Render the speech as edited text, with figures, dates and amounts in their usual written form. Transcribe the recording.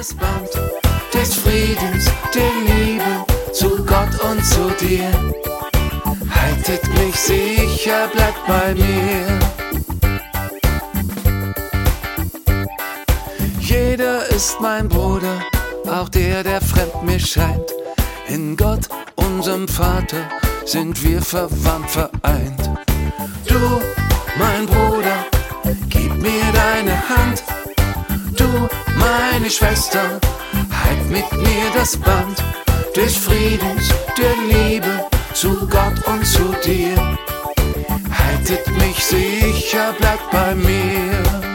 das Band des Friedens, der Liebe zu Gott und zu dir. Haltet mich sicher, bleibt bei mir. Jeder ist mein Bruder, auch der, der fremd mir scheint. In Gott, unserem Vater, sind wir verwandt, vereint. Du, mein Bruder, gib mir deine Hand. Du, meine Schwester, halt mit mir das Band des Friedens, der Liebe zu Gott und zu dir. Haltet mich sicher, bleibt bei mir.